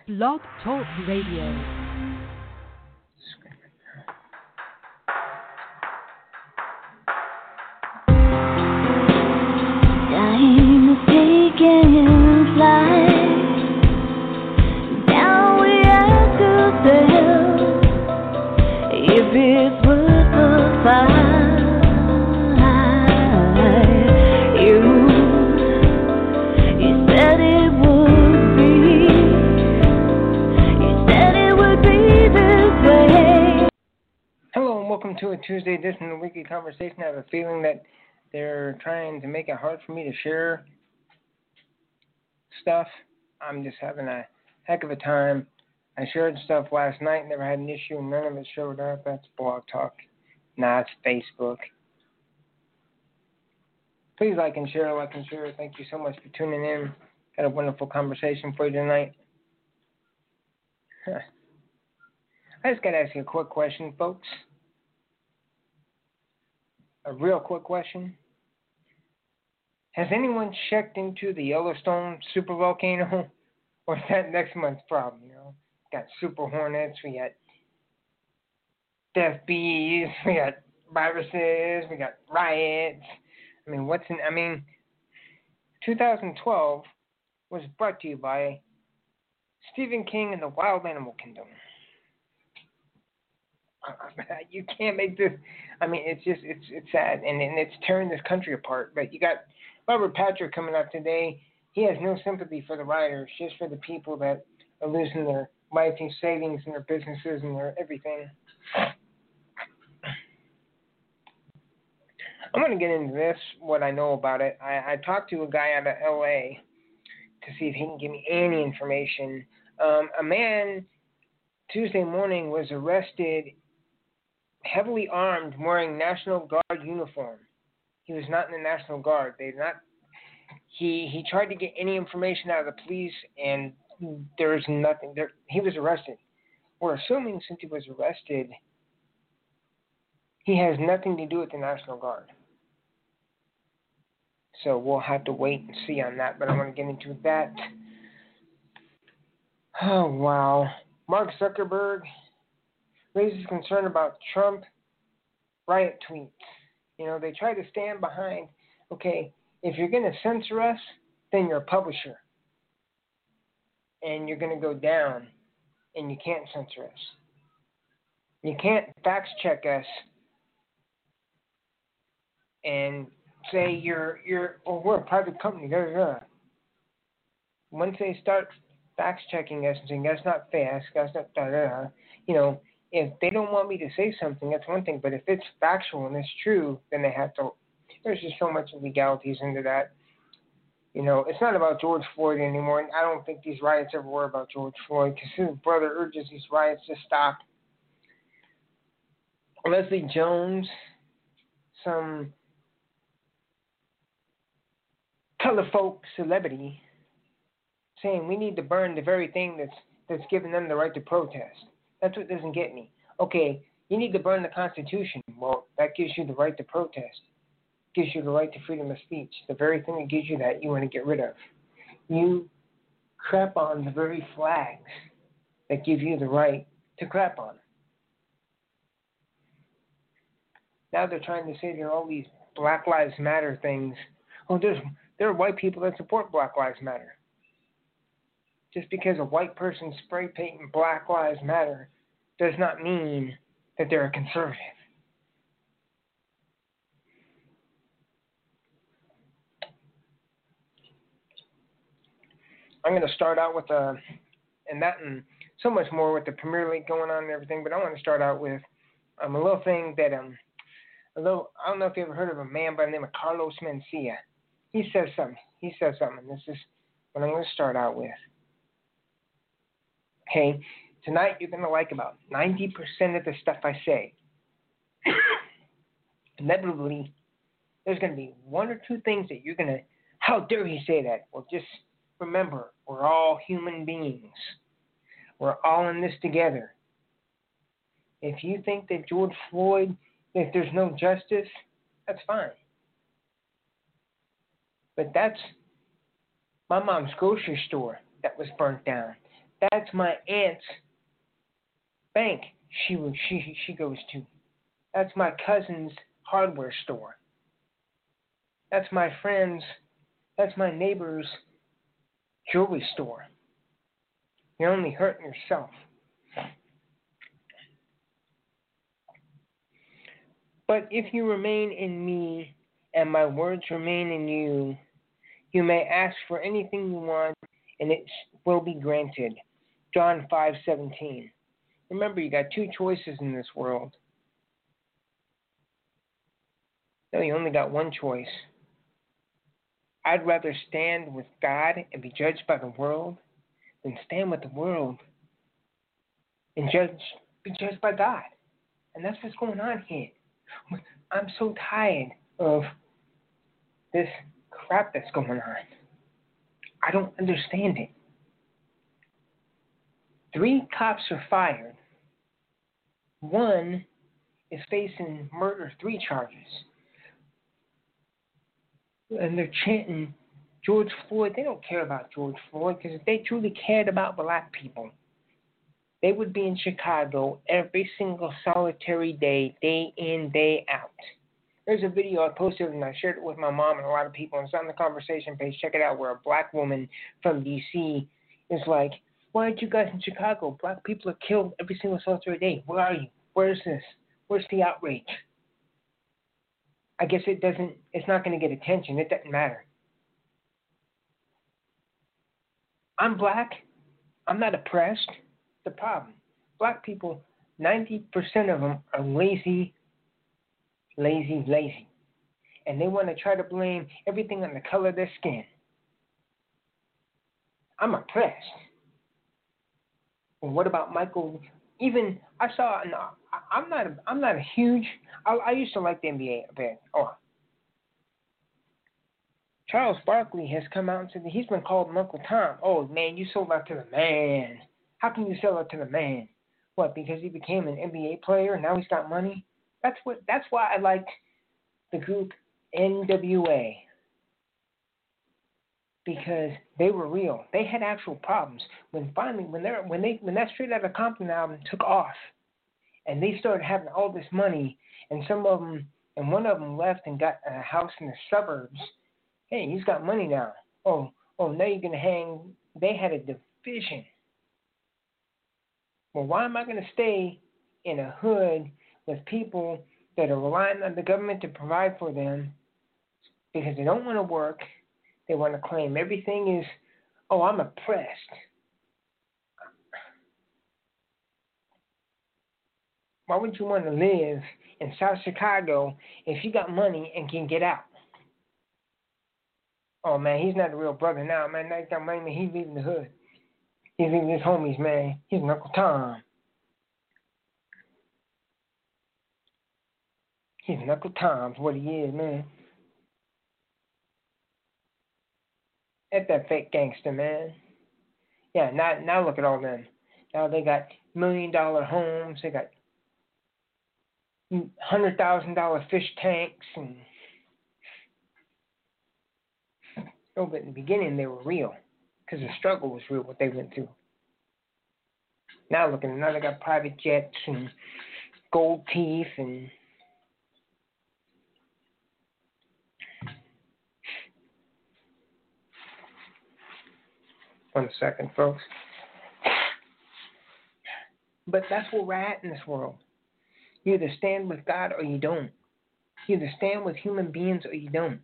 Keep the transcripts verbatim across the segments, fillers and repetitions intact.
Blog Talk Radio. Time is taking flight. Now we have to tell if it's worth the fight. You, you said it would be. You said it would be this way. Hello and welcome to a Tuesday edition of the Weekly Conversation. I have a feeling that they're trying to make it hard for me to share stuff. I'm just having a heck of a time. I shared stuff last night, never had an issue, and none of it showed up. That's Blog Talk. Nah, it's Facebook. Please like and share, like and share. Thank you so much for tuning in. Got a wonderful conversation for you tonight. Huh. I just got to ask you a quick question, folks. A real quick question. Has anyone checked into the Yellowstone supervolcano? Or is that next month's problem, you know? Got super hornets, we got death bees, we got viruses, we got riots. I mean, what's in, I mean, two thousand twelve was brought to you by Stephen King and the Wild Animal Kingdom. You can't make this. I mean, it's just it's it's sad, and, and it's tearing this country apart. But you got Robert Patrick coming up today. He has no sympathy for the rioters, just for the people that are losing their life and savings and their businesses and their everything. I'm going to get into this, what I know about it. I, I talked to a guy out of L A to see if he can give me any information. Um, a man Tuesday morning was arrested, heavily armed, wearing National Guard uniform. He was not in the National Guard. They not. He he tried to get any information out of the police, and there's nothing. There, he was arrested. We're assuming since he was arrested, he has nothing to do with the National Guard. So we'll have to wait and see on that. But I want to get into that. Oh wow. Mark Zuckerberg raises concern about Trump riot tweets. You know, they try to stand behind, okay, if you're going to censor us, then you're a publisher. And you're going to go down, and you can't censor us. You can't fact check us and say you're, you're oh, we're a private company. Blah, blah, blah. Once they start fact checking us and saying that's not fast, that's not da da da, you know, if they don't want me to say something, that's one thing. But if it's factual and it's true, then they have to. There's just so much legalities into that. You know, it's not about George Floyd anymore. And I don't think these riots ever were about George Floyd because his brother urges these riots to stop. Leslie Jones, some color folk celebrity, saying we need to burn the very thing that's that's giving them the right to protest. That's what doesn't get me. Okay, you need to burn the Constitution. Well, that gives you the right to protest. Gives you the right to freedom of speech. The very thing that gives you that, you want to get rid of. You crap on the very flags that give you the right to crap on. Now they're trying to say there are all these Black Lives Matter things. Oh, there's there are white people that support Black Lives Matter. Just because a white person spray painting Black Lives Matter does not mean that they're a conservative. I'm going to start out with a, and that and so much more with the Premier League going on and everything, but I want to start out with um, a little thing that, um, a little, I don't know if you ever heard of a man by the name of Carlos Mencia. He says something. He says something, and this is what I'm going to start out with. Okay, tonight you're going to like about ninety percent of the stuff I say. Inevitably, there's going to be one or two things that you're going to, how dare he say that? Well, just remember, we're all human beings. We're all in this together. If you think that George Floyd, if there's no justice, that's fine. But that's my mom's grocery store that was burnt down. That's my aunt's bank she she she goes to. That's my cousin's hardware store. That's my friend's, that's my neighbor's jewelry store. You're only hurting yourself. But if you remain in me and my words remain in you, you may ask for anything you want and it will be granted. John five seventeen. Remember, you got two choices in this world. No, you only got one choice. I'd rather stand with God and be judged by the world than stand with the world and judge, be judged by God. And that's what's going on here. I'm so tired of this crap that's going on. I don't understand it. Three cops are fired. One is facing murder three charges. And they're chanting George Floyd. They don't care about George Floyd because if they truly cared about black people, they would be in Chicago every single solitary day, day in, day out. There's a video I posted and I shared it with my mom and a lot of people. And it's on the conversation page. Check it out, where a black woman from D C is like, why aren't you guys in Chicago? Black people are killed every single solitary day. Where are you? Where's this? Where's the outrage? I guess it doesn't, it's not going to get attention. It doesn't matter. I'm black. I'm not oppressed. The problem. Black people, ninety percent of them are lazy, lazy, lazy. And they want to try to blame everything on the color of their skin. I'm oppressed. Well, what about Michael? Even I saw. No, I'm not. A, I'm not a huge. I, I used to like the N B A a bit. Oh, Charles Barkley has come out and said that he's been called Uncle Tom. Oh man, you sold out to the man. How can you sell out to the man? What? Because he became an N B A player and now he's got money. That's what. That's why I liked the group N W A. Because they were real. They had actual problems. When finally, when they when they when that Straight Outta Compton album took off, and they started having all this money, and some of them, and one of them left and got a house in the suburbs. Hey, he's got money now. Oh, oh, now you're gonna hang. They had a division. Well, why am I gonna stay in a hood with people that are relying on the government to provide for them because they don't want to work? They want to claim everything is, oh, I'm oppressed. Why would you want to live in South Chicago if you got money and can get out? Oh, man, he's not a real brother now, man. Now he's got money, he's leaving the hood. He's leaving his homies, man. He's an Uncle Tom. He's an Uncle Tom's what he is, man. At that fake gangster, man. Yeah, now now look at all them. Now they got million dollar homes. They got hundred thousand dollar fish tanks, and oh, but in the beginning they were real, because the struggle was real. What they went through. Now look at them. Now they got private jets and gold teeth and. One second, folks. But that's where we're at in this world. You either stand with God or you don't. You either stand with human beings or you don't.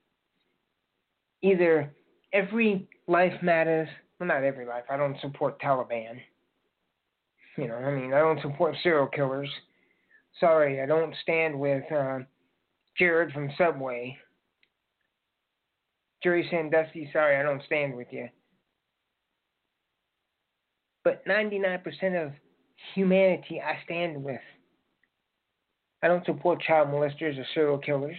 Either every life matters. Well, not every life. I don't support Taliban. You know, I mean, I don't support serial killers. Sorry, I don't stand with uh, Jared from Subway. Jerry Sandusky, sorry, I don't stand with you. But ninety-nine percent of humanity I stand with. I don't support child molesters or serial killers.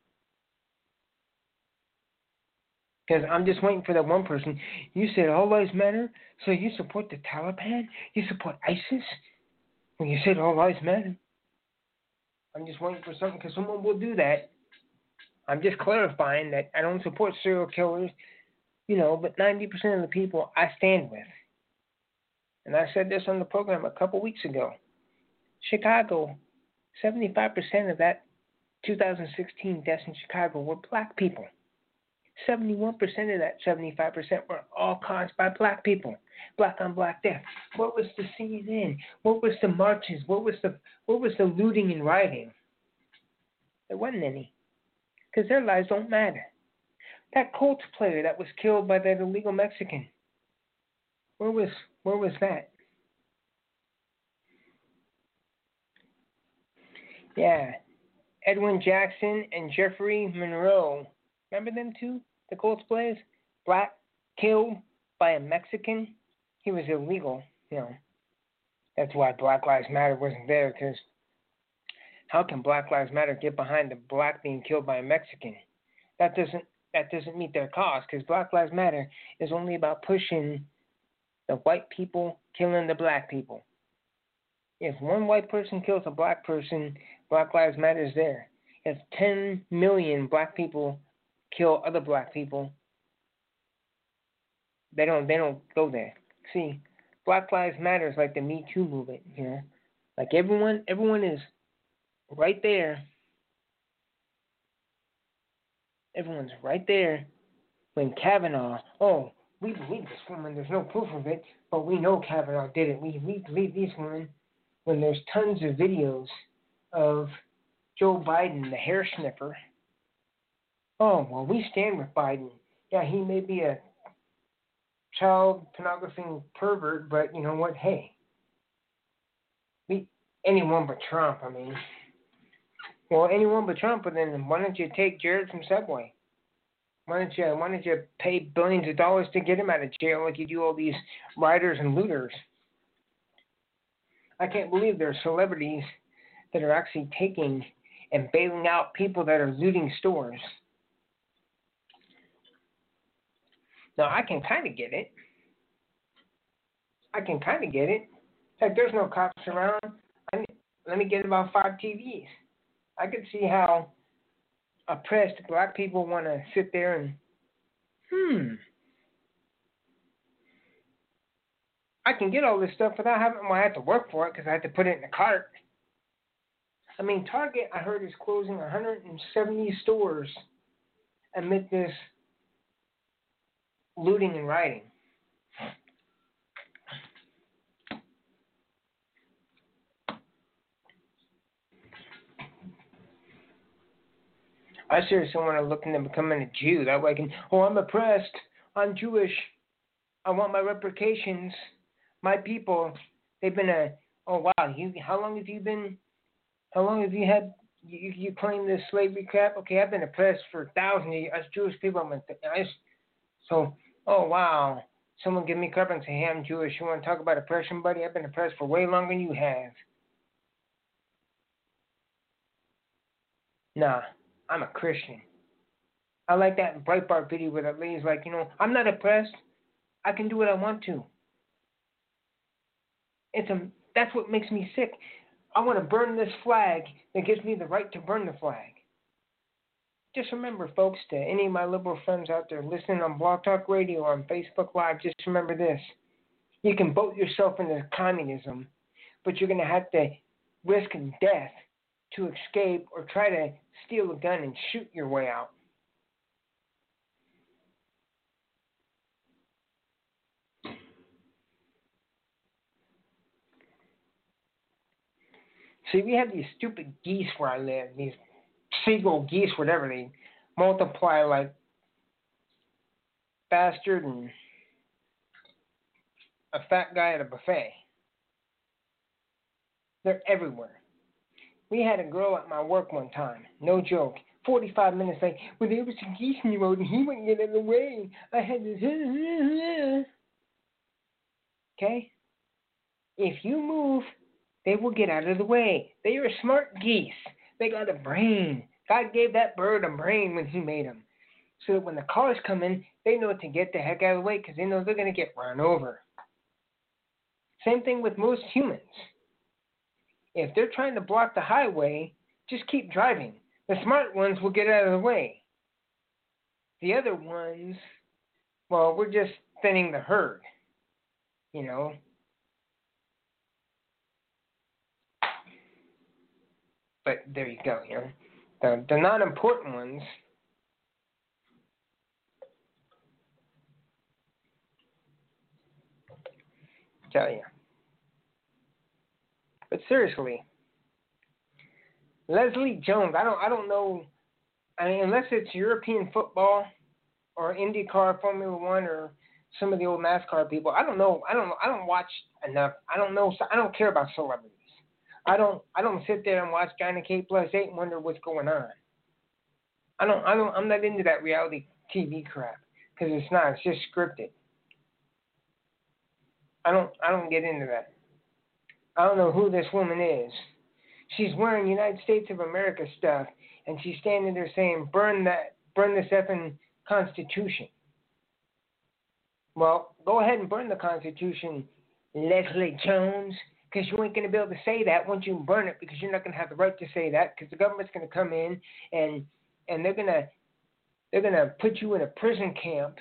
Because I'm just waiting for that one person. You said all lives matter, so you support the Taliban? You support ISIS? When you said all lives matter? I'm just waiting for something, because someone will do that. I'm just clarifying that I don't support serial killers, you know, but ninety percent of the people I stand with. And I said this on the program a couple weeks ago. Chicago, seventy-five percent of that two thousand sixteen deaths in Chicago were black people. seventy-one percent of that seventy-five percent were all caused by black people. Black on black death. What was the scene then? What was the marches? What was the what was the looting and rioting? There wasn't any. Because their lives don't matter. That Colts player that was killed by that illegal Mexican. Where was where was that? Yeah. Edwin Jackson and Jeffrey Monroe. Remember them two? The Colts players? Black, killed by a Mexican. He was illegal, you know. That's why Black Lives Matter wasn't there, because how can Black Lives Matter get behind the black being killed by a Mexican? That doesn't that doesn't meet their cause, because Black Lives Matter is only about pushing the white people killing the black people. If one white person kills a black person, Black Lives Matter is there. If ten million black people kill other black people, they don't they don't go there. See, Black Lives Matter is like the Me Too movement, you know. Like everyone everyone is right there. Everyone's right there when Kavanaugh, oh, we believe this woman, there's no proof of it, but we know Kavanaugh did it. We we believe this woman. When there's tons of videos of Joe Biden, the hair sniffer. Oh, well, we stand with Biden. Yeah, he may be a child pornography pervert, but you know what? Hey, we anyone but Trump. I mean, well, anyone but Trump. But then why don't you take Jared from Subway? Why don't you Why don't you pay billions of dollars to get him out of jail like you do all these rioters and looters? I can't believe there are celebrities that are actually taking and bailing out people that are looting stores. Now, I can kind of get it. I can kind of get it. In fact, there's no cops around. I, let me get about five T Vs. I could see how oppressed black people want to sit there and, hmm, I can get all this stuff without having, well, I have to work for it because I have to put it in the cart. I mean, Target, I heard, is closing one hundred seventy stores amid this looting and rioting. I seriously want to look into becoming a Jew. That way I can, oh, I'm oppressed. I'm Jewish. I want my reparations. My people, they've been a, oh, wow, you, how long have you been, how long have you had, you, you claim this slavery crap? Okay, I've been oppressed for thousands of years. Us Jewish people, I'm a, I, so, oh, wow. Someone give me crap and say, hey, I'm Jewish. You want to talk about oppression, buddy? I've been oppressed for way longer than you have. Nah, I'm a Christian. I like that Breitbart video where that lady's like, you know, I'm not oppressed. I can do what I want to. It's a, that's what makes me sick. I want to burn this flag that gives me the right to burn the flag. Just remember, folks, to any of my liberal friends out there listening on Blog Talk Radio or on Facebook Live, just remember this. You can vote yourself into communism, but you're going to have to risk death to escape or try to steal a gun and shoot your way out. See, we have these stupid geese where I live, these seagull geese, whatever, they multiply like faster than a fat guy at a buffet. They're everywhere. We had a girl at my work one time, no joke, forty-five minutes late, well, there was some geese in the road and he wouldn't get out of the way. I had to... Okay? If you move, they will get out of the way. They are smart geese. They got a brain. God gave that bird a brain when he made them. So that when the cars come in, they know to get the heck out of the way because they know they're going to get run over. Same thing with most humans. If they're trying to block the highway, just keep driving. The smart ones will get out of the way. The other ones, well, we're just thinning the herd, you know. But there you go, you know. The, the non-important ones, tell you. But seriously, Leslie Jones, I don't I don't know, I mean, unless it's European football or IndyCar, Formula One, or some of the old NASCAR people. I don't know. I don't. I don't watch enough. I don't know. I don't care about celebrities. I don't. I don't sit there and watch China K plus eight and wonder what's going on. I don't. I don't. I'm not into that reality T V crap because it's not. It's just scripted. I don't. I don't get into that. I don't know who this woman is. She's wearing United States of America stuff, and she's standing there saying, "Burn that. Burn this effing Constitution." Well, go ahead and burn the Constitution, Leslie Jones, because you ain't going to be able to say that once you burn it, because you're not going to have the right to say that, because the government's going to come in and and they're going to they're going to put you in a prison camp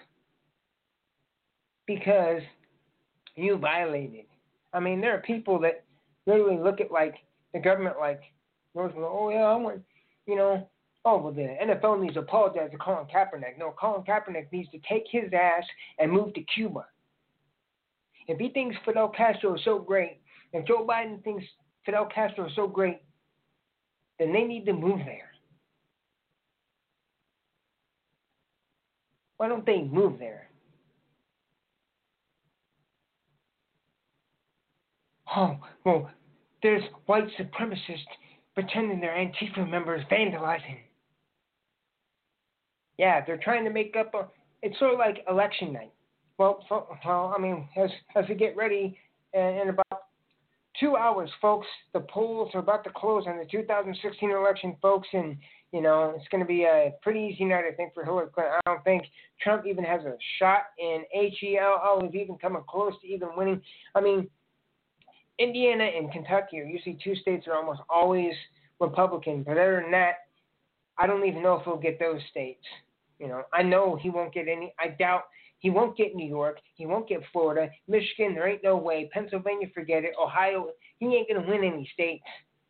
because you violated. I mean, there are people that literally look at like the government like, oh yeah, I want, you know. Oh, well, the N F L needs to apologize to Colin Kaepernick. No, Colin Kaepernick needs to take his ass and move to Cuba. If he thinks Fidel Castro is so great, if Joe Biden thinks Fidel Castro is so great, then they need to move there. Why don't they move there? Oh, well, there's white supremacists pretending they're Antifa members vandalizing. Yeah, they're trying to make up a. It's sort of like election night. Well, so, well, I mean, as as we get ready, in, in about two hours, folks, the polls are about to close on the two thousand sixteen election, folks, and you know it's going to be a pretty easy night, I think, for Hillary Clinton. I don't think Trump even has a shot in H E L L of even coming close to even winning. I mean, Indiana and Kentucky are usually two states that are almost always Republican, but other than that, I don't even know if he'll get those states. You know, I know he won't get any. I doubt he won't get New York. He won't get Florida. Michigan, there ain't no way. Pennsylvania, forget it. Ohio, he ain't going to win any states.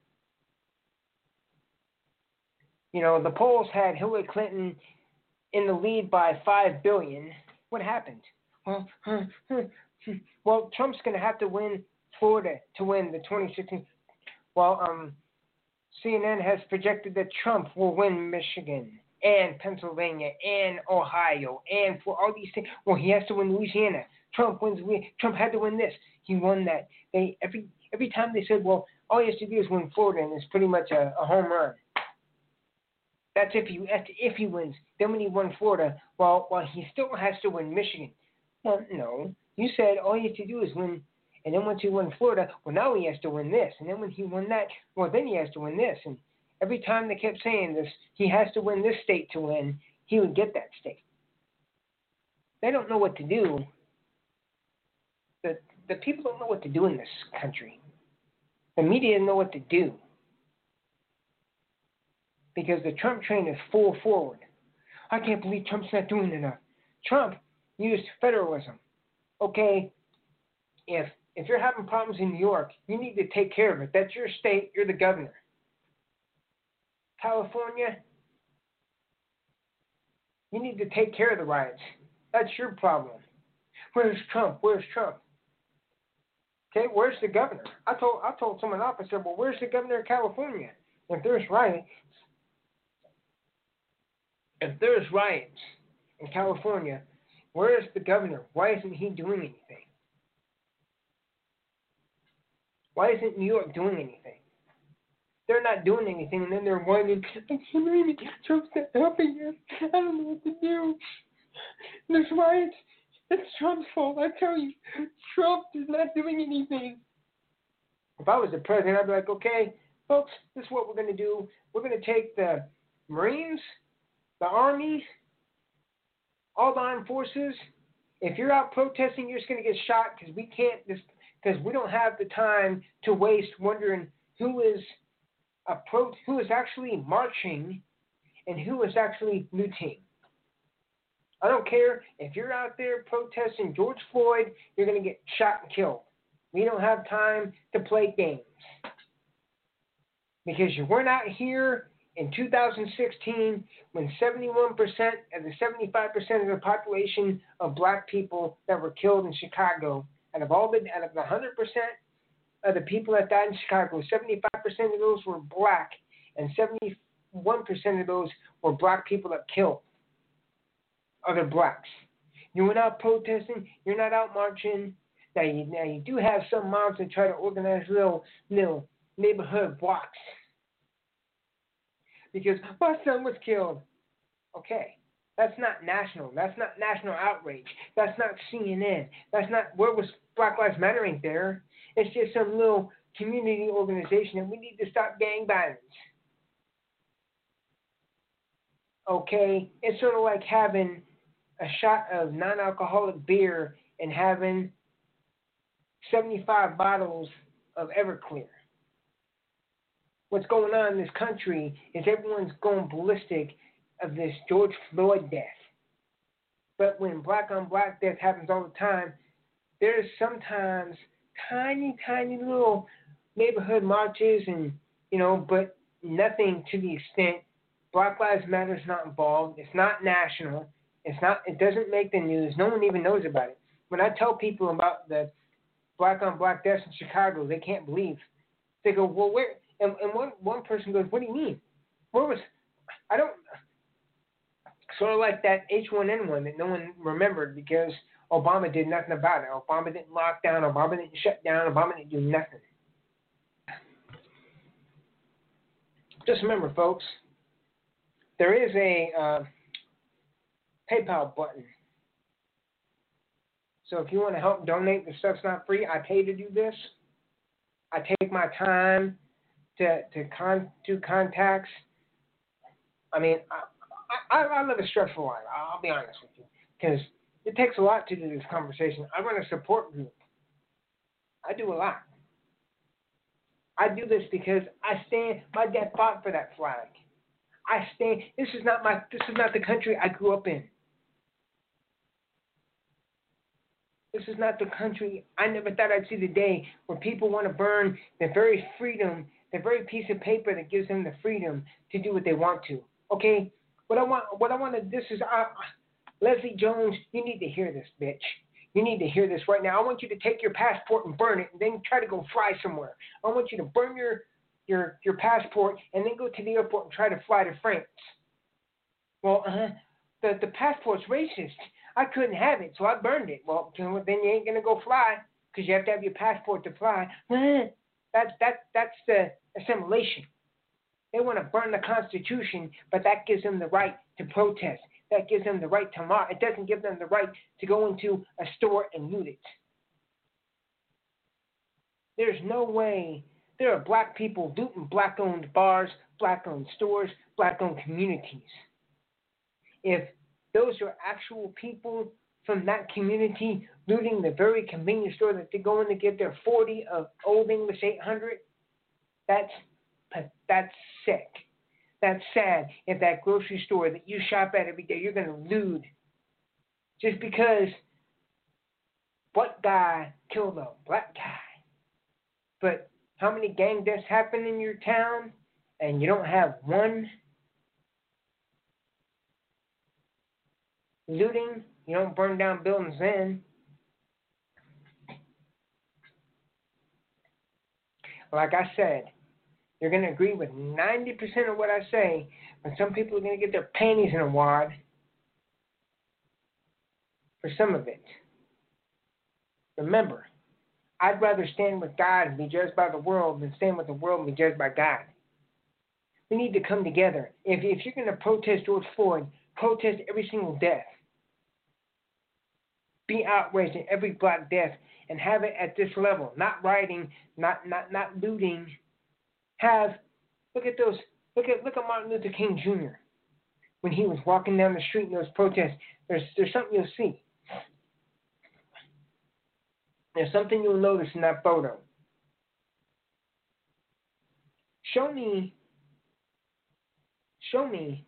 You know, the polls had Hillary Clinton in the lead by five billion. What happened? Well, huh, huh, huh. well, Trump's going to have to win Florida to win the twenty sixteen. Well, um, C N N has projected that Trump will win Michigan and Pennsylvania and Ohio and for all these things. Well, he has to win Louisiana. Trump wins. Trump had to win this. He won that. They every every time they said, well, all he has to do is win Florida, and it's pretty much a, a home run. That's if he that's if he wins. Then when he won Florida, well, well, he still has to win Michigan. Well, no, you said all he has to do is win. And then once he won Florida, well, now he has to win this. And then when he won that, well, then he has to win this. And every time they kept saying this, he has to win this state to win, he would get that state. They don't know what to do. The, the people don't know what to do in this country. The media don't know what to do. Because the Trump train is full forward. I can't believe Trump's not doing enough. Trump used federalism. Okay, if If you're having problems in New York, you need to take care of it. That's your state. You're the governor. California, you need to take care of the riots. That's your problem. Where's Trump? Where's Trump? Okay, where's the governor? I told I told someone else, I said, well, where's the governor of California? If there's riots, if there's riots in California, where's the governor? Why isn't he doing anything? Why isn't New York doing anything? They're not doing anything, and then they're whining, Trump's not helping us. I don't know what to do. There's riots. It's Trump's fault. I tell you, Trump is not doing anything. If I was the president, I'd be like, okay, folks, this is what we're going to do. We're going to take the Marines, the Army, all the armed forces. If you're out protesting, you're just going to get shot because we can't just because we don't have the time to waste wondering who is a pro, who is actually marching and who is actually looting. I don't care if you're out there protesting George Floyd, you're going to get shot and killed. We don't have time to play games. Because you were not here in two thousand sixteen when seventy-one percent of the seventy-five percent of the population of black people that were killed in Chicago, out of all the, out of the one hundred percent of the people that died in Chicago, seventy-five percent of those were black, and seventy-one percent of those were black people that killed other blacks. You were not protesting. You're not out marching. Now you, now you do have some moms that try to organize little, little neighborhood blocks because my son was killed. Okay, that's not national. That's not national outrage. That's not C N N. That's not, where was Black Lives Matter ain't there. It's just some little community organization, and we need to stop gang violence. Okay, it's sort of like having a shot of non-alcoholic beer and having seventy-five bottles of Everclear. What's going on in this country is everyone's going ballistic of this George Floyd death. But when black on black death happens all the time, there's sometimes tiny, tiny little neighborhood marches and, you know, but nothing to the extent. Black Lives Matter is not involved. It's not national. It's not, it doesn't make the news. No one even knows about it. When I tell people about the black on black deaths in Chicago, they can't believe. They go, well, where? And, and one, one person goes, what do you mean? Where was, I don't, sort of like that H one N one that no one remembered because Obama did nothing about it. Obama didn't lock down. Obama didn't shut down. Obama didn't do nothing. Just remember, folks, there is a uh, PayPal button. So if you want to help donate, the stuff's not free. I pay to do this. I take my time to to con do contacts. I mean, I, I, I live a stressful life. I'll be honest with you, because it takes a lot to do this conversation. I run a support group. I do a lot. I do this because I stand. My dad fought for that flag. I stand. This is not my. This is not the country I grew up in. This is not the country. I never thought I'd see the day where people want to burn the very freedom, the very piece of paper that gives them the freedom to do what they want to. Okay, what I want, what I want to. This is uh, Leslie Jones. You need to hear this, bitch. You need to hear this right now. I want you to take your passport and burn it, and then try to go fly somewhere. I want you to burn your your your passport and then go to the airport and try to fly to France. Well, uh, the the passport's racist. I couldn't have it, so I burned it. Well, then you ain't gonna go fly because you have to have your passport to fly. That's that that's the assimilation. They want to burn the Constitution, but that gives them the right to protest. That gives them the right to march. It doesn't give them the right to go into a store and loot it. There's no way. There are black people looting black-owned bars, black-owned stores, black-owned communities. If those are actual people from that community looting the very convenience store that they go in to get their forty of Old English eight hundred, that's that's sick. That's sad. If that grocery store that you shop at every day, you're going to loot just because what guy killed a black guy. But how many gang deaths happen in your town and you don't have one looting? You don't burn down buildings then. Like I said, you're going to agree with ninety percent of what I say, but some people are going to get their panties in a wad for some of it. Remember, I'd rather stand with God and be judged by the world than stand with the world and be judged by God. We need to come together. If, if you're going to protest George Floyd, protest every single death. Be outraged at every black death and have it at this level. Not rioting, not not not looting. Have look at those look at look at Martin Luther King Junior when he was walking down the street in those protests. There's there's something you'll see. There's something you'll notice in that photo. Show me show me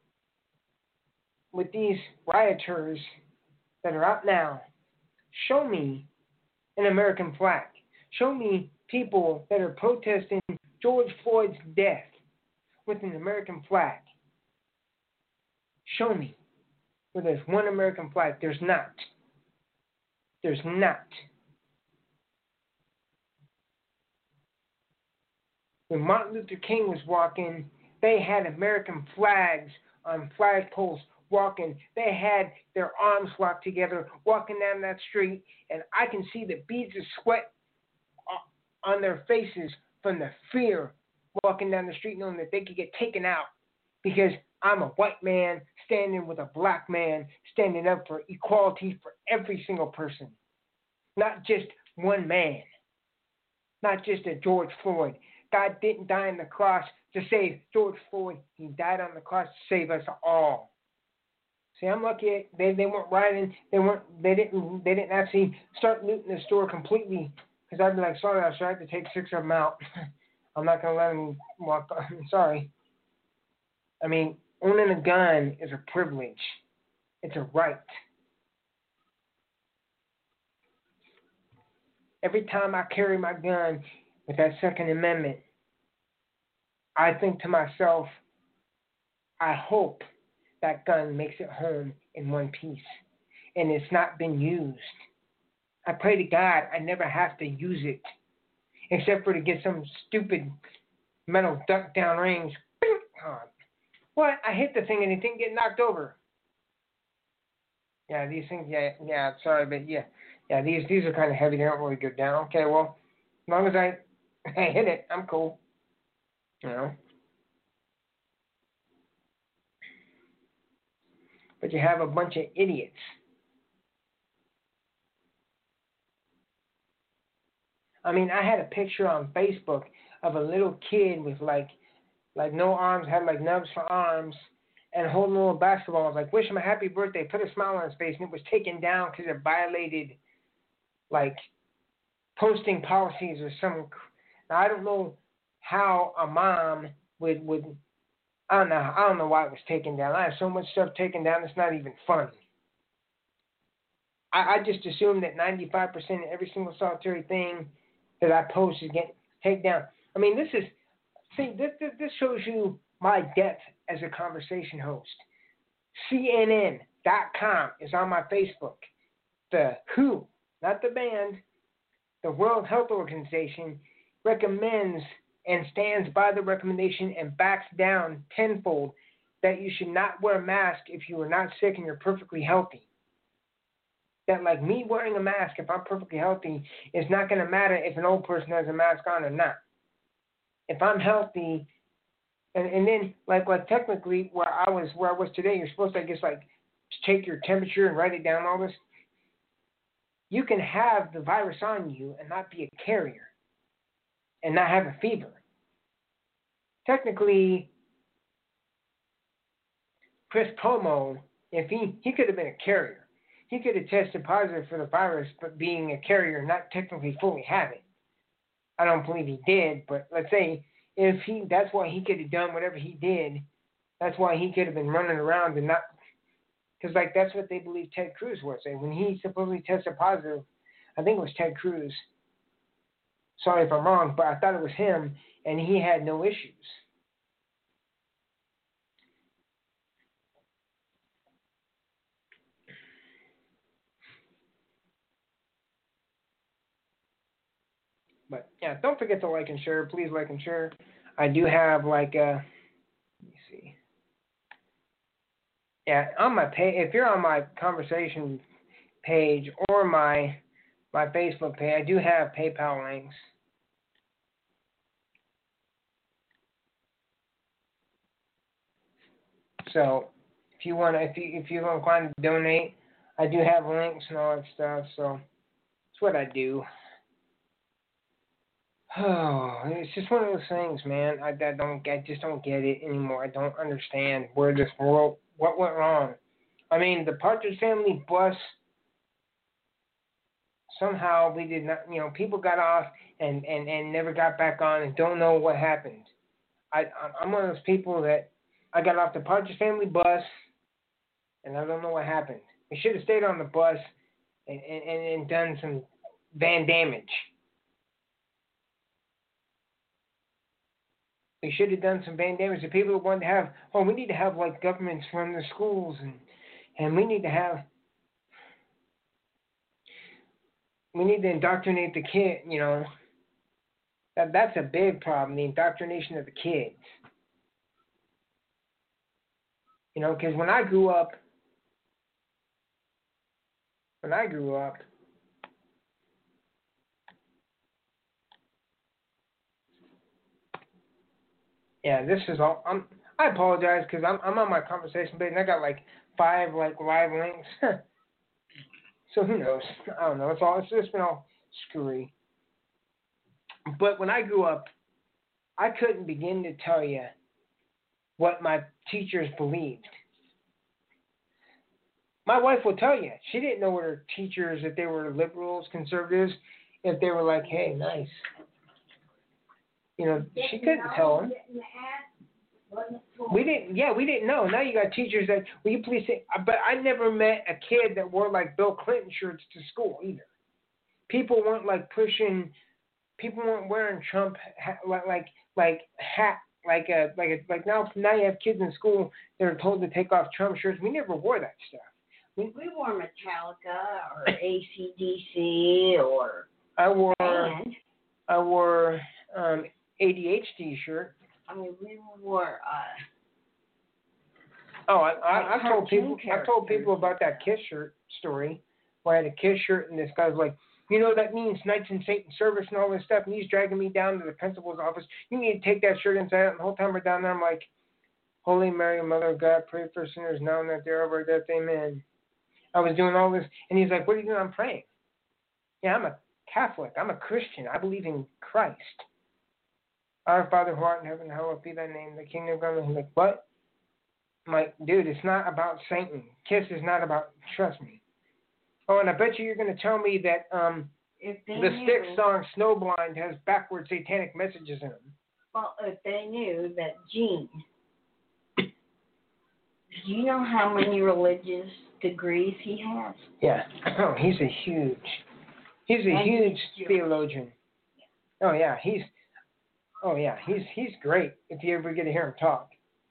with these rioters that are out now, show me an American flag. Show me people that are protesting George Floyd's death with an American flag? Show me where there's one American flag. There's not. There's not. When Martin Luther King was walking, they had American flags on flagpoles walking. They had their arms locked together walking down that street, and I can see the beads of sweat on their faces from the fear walking down the street knowing that they could get taken out because I'm a white man standing with a black man standing up for equality for every single person, not just one man, not just a George Floyd. God didn't die on the cross to save George Floyd. He died on the cross to save us all. See, I'm lucky they, they weren't rioting. They weren't. They didn't. They didn't actually start looting the store completely. Because I'd be like, sorry, officer, I have to take six of them out. I'm not gonna let them walk. Sorry. I mean, owning a gun is a privilege. It's a right. Every time I carry my gun with that Second Amendment, I think to myself, I hope that gun makes it home in one piece and it's not been used. I pray to God I never have to use it except for to get some stupid metal duck down range. Oh, what? I hit the thing and it didn't get knocked over. Yeah, these things, yeah, yeah, sorry, but yeah. Yeah, these these are kind of heavy. They don't really go down. Okay, well, as long as I, I hit it, I'm cool. You know? But you have a bunch of idiots. I mean, I had a picture on Facebook of a little kid with like, like no arms, had like nubs for arms, and holding a little basketball. I was like, wish him a happy birthday, put a smile on his face, and it was taken down because it violated, like, posting policies or some. Now, I don't know how a mom would, would, I don't know, I don't know why it was taken down. I have so much stuff taken down, it's not even funny. I, I just assume that ninety-five percent of every single solitary thing that I post is getting taken down. I mean, this is, see, this, this, this shows you my depth as a conversation host. C N N dot com is on my Facebook. The W H O, not the band, the World Health Organization, recommends and stands by the recommendation and backs down tenfold that you should not wear a mask if you are not sick and you're perfectly healthy. That, like, me wearing a mask, if I'm perfectly healthy, is not going to matter if an old person has a mask on or not. If I'm healthy, and, and then, like, like technically, where I was where I was today, you're supposed to, I guess, like, take your temperature and write it down, all this. You can have the virus on you and not be a carrier and not have a fever. Technically, Chris Cuomo, if he, he could have been a carrier. He could have tested positive for the virus, but being a carrier, not technically fully have it. I don't believe he did, but let's say if he, that's why he could have done whatever he did. That's why he could have been running around and not, because like that's what they believe Ted Cruz was. And when he supposedly tested positive, I think it was Ted Cruz. Sorry if I'm wrong, but I thought it was him, and he had no issues. But yeah, don't forget to like and share. Please like and share. I do have like a, let me see. Yeah, on my page, if you're on my conversation page or my my Facebook page, I do have PayPal links. So if you want, if you if you're inclined to donate, I do have links and all that stuff. So that's what I do. Oh, it's just one of those things, man. I, I don't, I just don't get it anymore. I don't understand where this world, what went wrong. I mean, the Partridge Family bus. Somehow we did not, you know, people got off and, and, and never got back on and don't know what happened. I, I'm one of those people that I got off the Partridge Family bus and I don't know what happened. We should have stayed on the bus and, and, and done some van damage. We should have done some bandanas. The people who wanted to have, oh, we need to have like governments run the schools, and and we need to have, we need to indoctrinate the kid. You know, that that's a big problem. The indoctrination of the kids. You know, because when I grew up, when I grew up, yeah, this is all. I'm. I apologize because I'm I'm on my conversation page and I got like five like live links. So who knows? I don't know. It's all. It's just been all screwy. But when I grew up, I couldn't begin to tell you what my teachers believed. My wife will tell you she didn't know what her teachers, if they were liberals, conservatives, if they were like, hey, nice. You know, she couldn't tell them. We didn't, yeah, we didn't know. Now you got teachers that, will you please say, but I never met a kid that wore like Bill Clinton shirts to school either. People weren't like pushing, people weren't wearing Trump, like, like, like hat, like a, like a, like now, now you have kids in school that are told to take off Trump shirts. We never wore that stuff. We, we wore Metallica or A C D C or. I wore, and, I wore um, A D H D shirt. I mean, we wore. Uh, oh, I, I, like I told people. characters. I told people about that Kiss shirt story, where I had a Kiss shirt, and this guy was like, "You know that means Knights in Satan's service and all this stuff." And he's dragging me down to the principal's office. You need to take that shirt inside. And the whole time we're down there, I'm like, "Holy Mary, Mother of God, pray for sinners now and at the hour of our death, amen." I was doing all this, and he's like, "What are you doing?" I'm praying. Yeah, I'm a Catholic. I'm a Christian. I believe in Christ. Our Father who art in heaven, hallowed be thy name. The kingdom of God. He's like, what? I'm like, dude, it's not about Satan. Kiss is not about, trust me. Oh, and I bet you you're going to tell me that um, if they the knew, Styx song Snowblind has backward satanic messages in them. Well, if they knew that Gene, do you know how many religious degrees he has? Yeah. Oh, he's a huge, he's a And huge he's theologian. Oh, yeah, he's, oh, yeah, he's he's great if you ever get to hear him talk.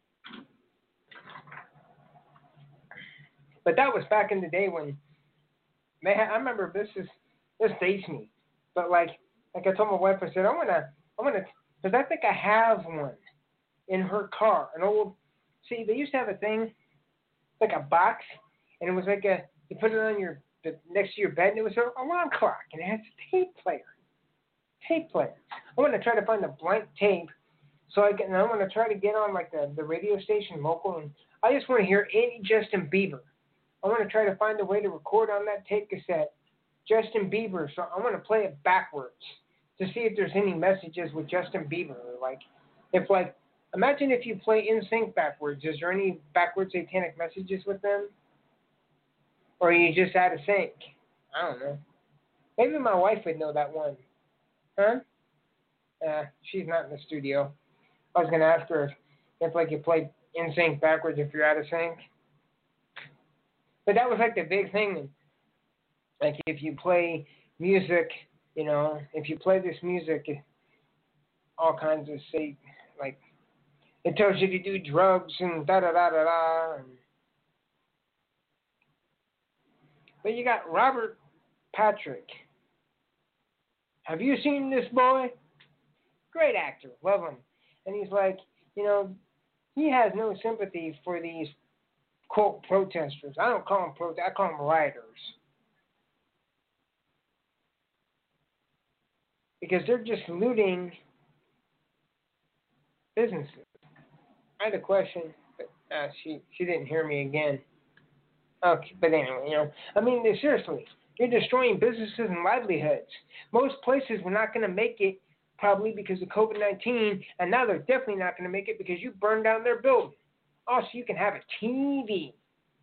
But that was back in the day when, man, I remember this is, this dates me. But like, like I told my wife, I said, I want to, I want to, because I think I have one in her car. An old, see, they used to have a thing, like a box, and it was like a, you put it on your, the, next to your bed, and it was an alarm clock, and it had a tape player. Tape player. I want to try to find a blank tape, so I can, and I want to try to get on like the, the radio station local, and I just want to hear any Justin Bieber. I want to try to find a way to record on that tape cassette Justin Bieber, so I want to play it backwards to see if there's any messages with Justin Bieber. Like, if like, imagine if you play N Sync backwards. Is there any backwards satanic messages with them? Or are you just out of sync? I don't know. Maybe my wife would know that one. Huh? Uh, she's not in the studio. I was going to ask her if, if like you play N Sync backwards if you're out of sync. But that was like the big thing. Like if you play music, you know, if you play this music, it, all kinds of say, like, it tells you to do drugs and da da da da da. And, but you got Robert Patrick. Have you seen this boy? Great actor, love him. And he's like, you know, he has no sympathy for these quote protesters. I don't call them protesters, I call them rioters. Because they're just looting businesses. I had a question, but uh, she she didn't hear me again. Okay, but anyway, you know, I mean, seriously, you're destroying businesses and livelihoods. Most places were not going to make it probably because of COVID nineteen, and now they're definitely not going to make it because you burned down their building. Also, you can have a T V.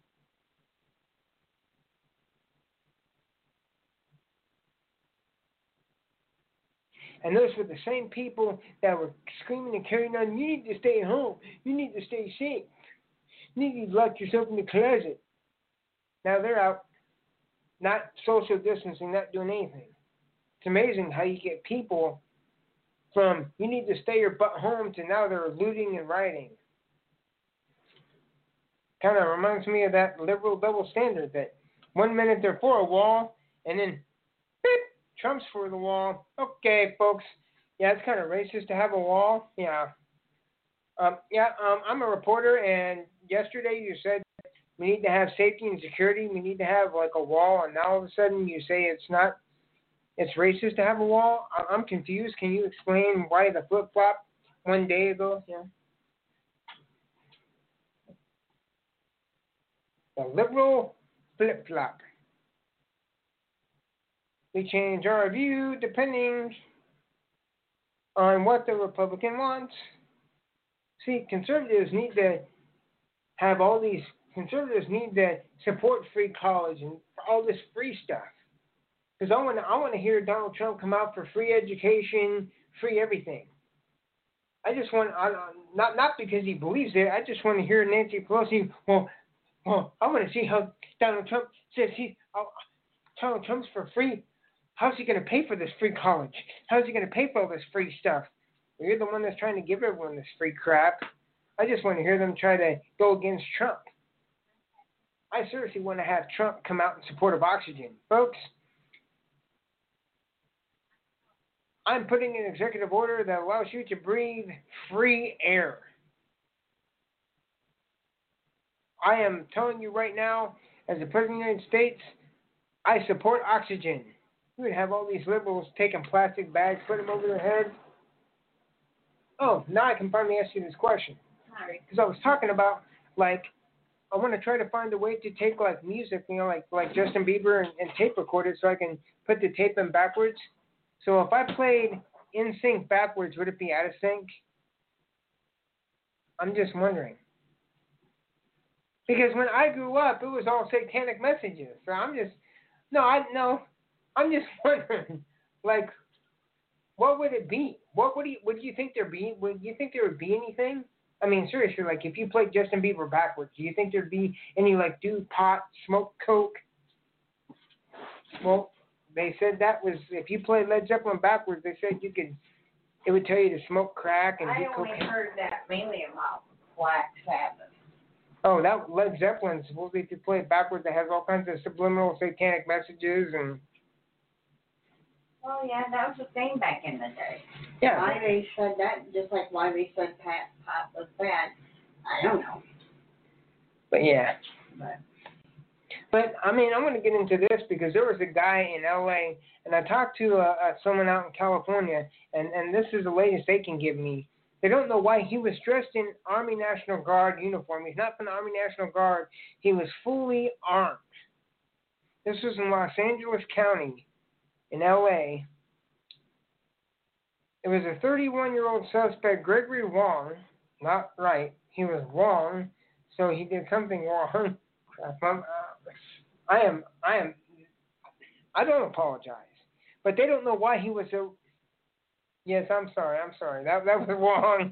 And those were the same people that were screaming and carrying on, you need to stay home. You need to stay safe. You need to lock yourself in the closet. Now they're out, not social distancing, not doing anything. It's amazing how you get people from you need to stay your butt home to now they're looting and rioting. Kind of reminds me of that liberal double standard that one minute they're for a wall and then beep, Trump's for the wall. Okay, folks. Yeah, it's kind of racist to have a wall. Yeah. Um, yeah, um, I'm a reporter, and yesterday you said we need to have safety and security. We need to have like a wall, and now all of a sudden you say it's not, it's racist to have a wall. I'm confused. Can you explain why the flip flop one day ago? Yeah. The liberal flip flop. We change our view depending on what the Republican wants. See, conservatives need to have all these. Conservatives need to support free college and all this free stuff. Because I want to, I want to hear Donald Trump come out for free education, free everything. I just want, I, not not because he believes it. I just want to hear Nancy Pelosi. Well, well, I want to see how Donald Trump says he. Oh, Donald Trump's for free. How's he going to pay for this free college? How's he going to pay for all this free stuff? Well, you're the one that's trying to give everyone this free crap. I just want to hear them try to go against Trump. I seriously want to have Trump come out in support of oxygen. Folks, I'm putting an executive order that allows you to breathe free air. I am telling you right now, as the President of the United States, I support oxygen. We would have all these liberals taking plastic bags, putting them over their heads. Oh, now I can finally ask you this question. Because I was talking about, like, I want to try to find a way to take, like, music, you know, like like Justin Bieber and, and tape record it so I can put the tape in backwards. So if I played in sync backwards, would it be out of sync? I'm just wondering. Because when I grew up, it was all satanic messages. So I'm just, no, I no, I'm just wondering, like, what would it be? What would you, would you think there be? Would you think there would be anything? I mean, seriously, like, if you played Justin Bieber backwards, do you think there'd be any, like, do pot, smoke coke? Well, they said that was, if you played Led Zeppelin backwards, they said you could, it would tell you to smoke crack and I do only cocaine. heard that mainly about Black Sabbath. Oh, that Led Zeppelin, supposedly if you play it backwards, it has all kinds of subliminal satanic messages and... Well, yeah, that was a thing back in the day. Yeah. Why they said that, just like why they said Pat pot was bad, I don't know. But yeah. But, but I mean, I'm going to get into this because there was a guy in L A, and I talked to uh, uh, someone out in California, and, and this is the latest they can give me. They don't know why he was dressed in Army National Guard uniform. He's not from the Army National Guard. He was fully armed. This was in Los Angeles County in L A. It was a thirty-one-year-old suspect, Gregory Wong. Not right. He was wrong, so he did something wrong. I'm, uh, I am, I am, I don't apologize. But they don't know why he was so, yes, I'm sorry, I'm sorry. That, that was wrong.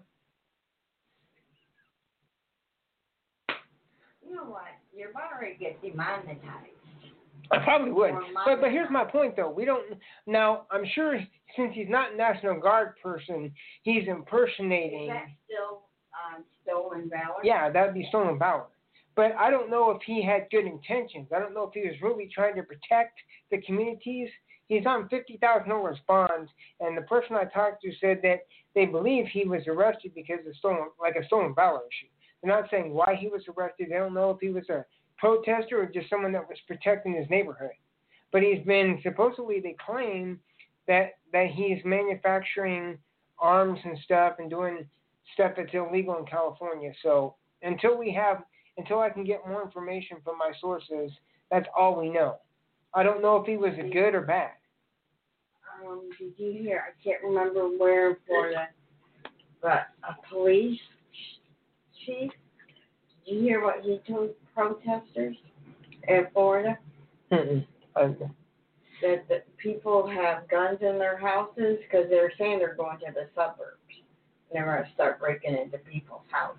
you know what? You're about to get demonetized. I probably would. But but here's my point, though. We don't, now, I'm sure since he's not a National Guard person, he's impersonating. Is that still um, stolen valor? Yeah, that would be stolen valor. But I don't know if he had good intentions. I don't know if he was really trying to protect the communities. He's on fifty thousand dollars bonds, and the person I talked to said that they believe he was arrested because of stolen, like a stolen valor issue. They're not saying why he was arrested. They don't know if he was a protester or just someone that was protecting his neighborhood. But he's been, supposedly they claim that, that he's manufacturing arms and stuff and doing stuff that's illegal in California. So until we have, until I can get more information from my sources, that's all we know. I don't know if he was a good or bad. Um, did you hear, I can't remember where in Florida, but a police chief, did you hear what he told protesters in Florida? Mm-mm. Okay. That the people have guns in their houses because they're saying they're going to the suburbs. And they're going to start breaking into people's houses.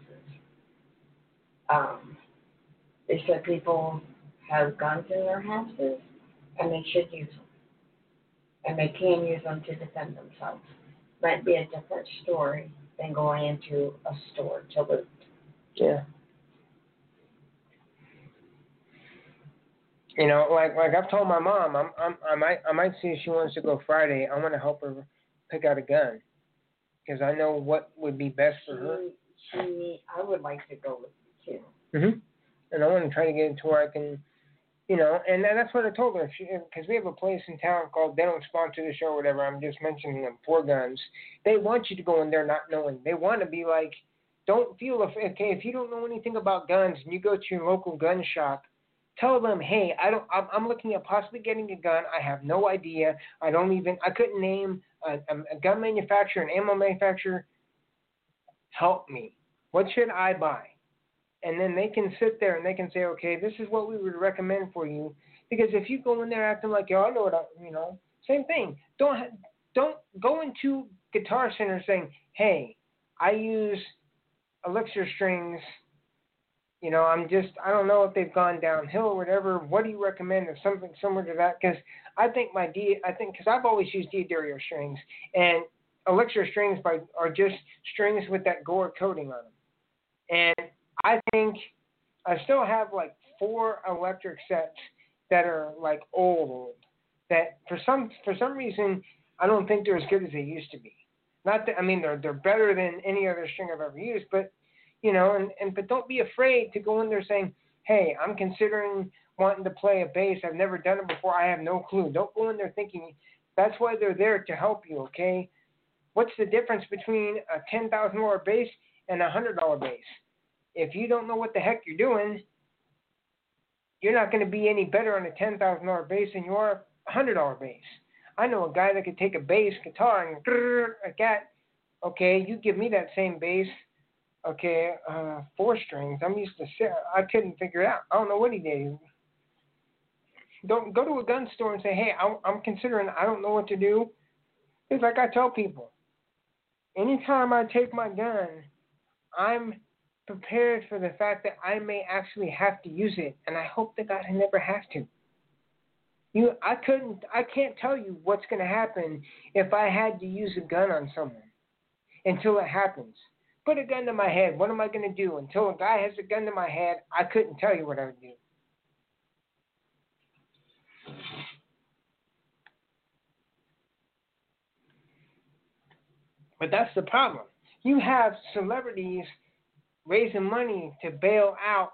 Um, they said people have guns in their houses and they should use them. And they can use them to defend themselves. Might be a different story than going into a store to loot. Yeah. You know, like like I've told my mom, I'm, I'm I might I might see if she wants to go Friday. I want to help her pick out a gun because I know what would be best for she, her. She need, I would like to go with you too. Mhm. And I want to try to get it to where I can, you know, and that's what I told her. Because we have a place in town called, they don't sponsor the show or whatever, I'm just mentioning them, Four Guns. They want you to go in there not knowing. They want to be like, don't feel, if, okay, if you don't know anything about guns and you go to your local gun shop, tell them, hey, I don't, I'm, I'm looking at possibly getting a gun. I have no idea. I don't even, I couldn't name a, a gun manufacturer, an ammo manufacturer. Help me. What should I buy? And then they can sit there and they can say, okay, this is what we would recommend for you. Because if you go in there acting like, yo, I know what I, you know, same thing. Don't don't go into Guitar Center saying, hey, I use Elixir strings. You know, I'm just, I don't know if they've gone downhill or whatever. What do you recommend or something similar to that? Because I think my D, I think, because I've always used D'Addario strings. And Elixir strings by, are just strings with that Gore coating on them. And I think I still have like four electric sets that are like old, old. That for some for some reason I don't think they're as good as they used to be. Not that I mean they're they're better than any other string I've ever used, but you know, and, and but don't be afraid to go in there saying, hey, I'm considering wanting to play a bass. I've never done it before. I have no clue. Don't go in there thinking that's why they're there to help you. Okay, what's the difference between a ten thousand dollar bass and a hundred dollar bass? If you don't know what the heck you're doing, you're not going to be any better on a ten thousand dollar bass than you are a one hundred dollar bass. I know a guy that could take a bass guitar and grrr, like that. Okay, you give me that same bass, okay, uh, four strings. I'm used to, I couldn't figure it out. I don't know what he did. Don't go to a gun store and say, hey, I'm considering, I don't know what to do. It's like I tell people, anytime I take my gun, I'm prepared for the fact that I may actually have to use it, and I hope that God I never have to. You, I couldn't, I can't tell you what's going to happen if I had to use a gun on someone until it happens. Put a gun to my head. What am I going to do? Until a guy has a gun to my head, I couldn't tell you what I would do. But that's the problem. You have celebrities raising money to bail out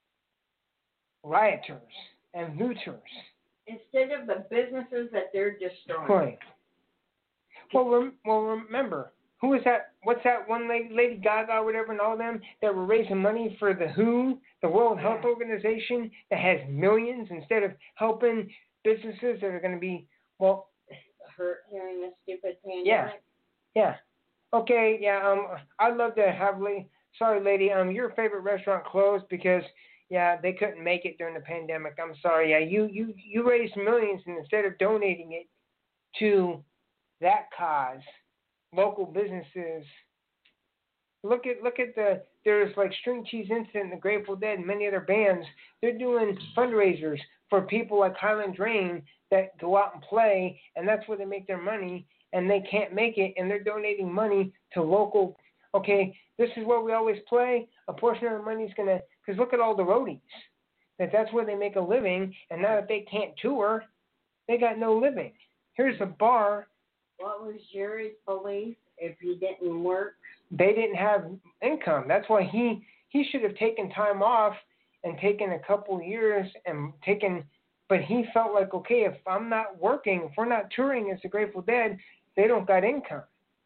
rioters and looters. Instead of the businesses that they're destroying. Right. Well, rem- well, remember, who is that? What's that one lady, Lady Gaga or whatever, and all of them that were raising money for the W H O, the World Health Yeah. Organization, that has millions instead of helping businesses that are going to be, well, hurt hearing this stupid pandemic. Yeah. Yeah. Okay. Yeah. Um. I'd love to have. La- Sorry, lady. Um. Your favorite restaurant closed because yeah they couldn't make it during the pandemic. I'm sorry. Yeah. You you you raised millions, and instead of donating it to that cause, local businesses. Look at look at the there's like String Cheese Incident, the Grateful Dead, and many other bands. They're doing fundraisers for people like Highland Drain that go out and play, and that's where they make their money. And they can't make it, and they're donating money to local. Okay, this is where we always play. A portion of the money is gonna, because look at all the roadies. That that's where they make a living, and now that they can't tour, they got no living. Here's a bar. What was Jerry's belief if he didn't work? They didn't have income. That's why he he should have taken time off and taken a couple years and taken. But he felt like, okay, if I'm not working, if we're not touring as the Grateful Dead, they don't got income.